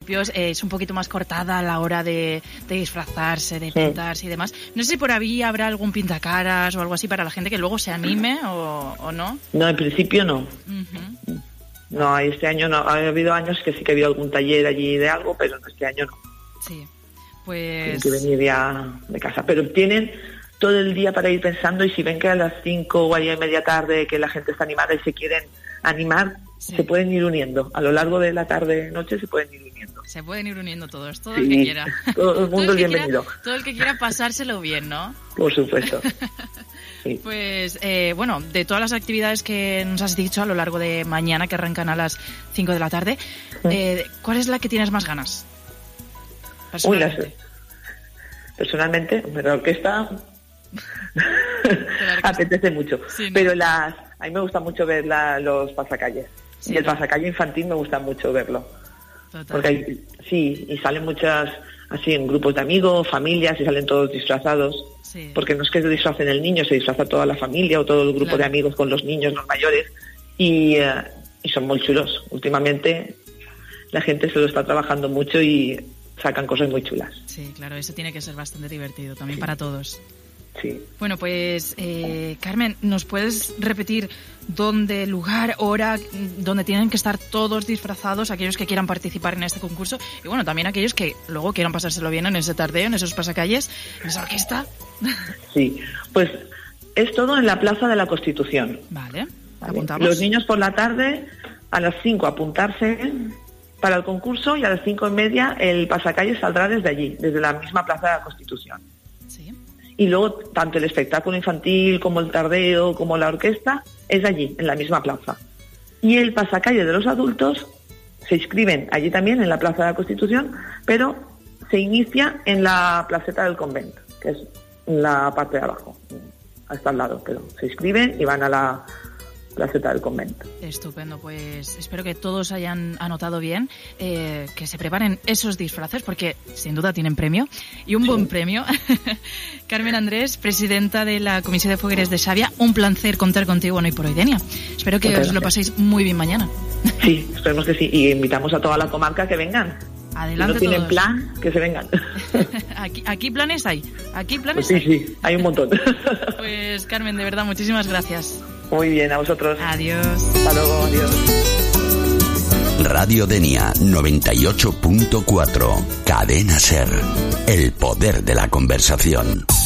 principio es un poquito más cortada a la hora de disfrazarse, de pintarse y demás. No sé si por ahí habrá algún pintacaras o algo así para la gente que luego se anime o no. No, en principio no. No, este año no. Ha habido años que sí que ha habido algún taller allí de algo, pero este año no. Sí, pues... Tienen que venir ya de casa. Pero tienen todo el día para ir pensando, y si ven que a las 5 o a media tarde que la gente está animada y se quieren animar, se pueden ir uniendo. A lo largo de la tarde-noche se pueden ir uniendo. Se pueden ir uniendo todos, todo el que quiera. Todo el mundo es bienvenido. Todo el que quiera pasárselo bien, ¿no? Por supuesto. Sí. Pues, bueno, de todas las actividades que nos has dicho a lo largo de mañana, que arrancan a las 5 de la tarde, ¿cuál es la que tienes más ganas? Personalmente, la orquesta apetece mucho. Sí, ¿no? Pero a mí me gusta mucho ver los pasacalles. Sí, y el pasacalle infantil me gusta mucho verlo. Total. Porque y salen muchas, así en grupos de amigos, familias, y salen todos disfrazados. Sí. Porque no es que se disfracen el niño, se disfraza toda la familia o todo el grupo de amigos con los niños, los mayores, y son muy chulos. Últimamente la gente se lo está trabajando mucho y sacan cosas muy chulas. Sí, claro, eso tiene que ser bastante divertido también para todos. Sí. Bueno, pues Carmen, ¿nos puedes repetir dónde, lugar, hora, donde tienen que estar todos disfrazados, aquellos que quieran participar en este concurso, y bueno, también aquellos que luego quieran pasárselo bien en ese tardeo, en esos pasacalles, en esa orquesta? Sí, pues es todo en la Plaza de la Constitución. Vale. Apuntamos. Los niños por la tarde a las 5 apuntarse para el concurso, y a las 5:30 el pasacalles saldrá desde allí, desde la misma Plaza de la Constitución. Sí. Y luego tanto el espectáculo infantil como el tardeo como la orquesta es allí, en la misma plaza. Y el pasacalle de los adultos se inscriben allí también en la Plaza de la Constitución, pero se inicia en la placeta del convento, que es la parte de abajo, hasta al lado, pero se inscriben y van a la placeta del convento. Estupendo, pues espero que todos hayan anotado bien, que se preparen esos disfraces, porque sin duda tienen premio, y un buen premio. Carmen Andrés, presidenta de la Comisión de Fogueres de Xàbia, un placer contar contigo en Hoy por Hoy, Denia. Espero que os lo paséis muy bien mañana. Sí, esperemos que sí, y invitamos a toda la comarca que vengan. Adelante, si no tienen todos. Plan, que se vengan. Aquí planes hay, pues sí, hay un montón. Pues Carmen, de verdad, muchísimas gracias. Muy bien, a vosotros. Adiós. Hasta luego, adiós. Radio Denia 98.4. Cadena Ser. El poder de la conversación.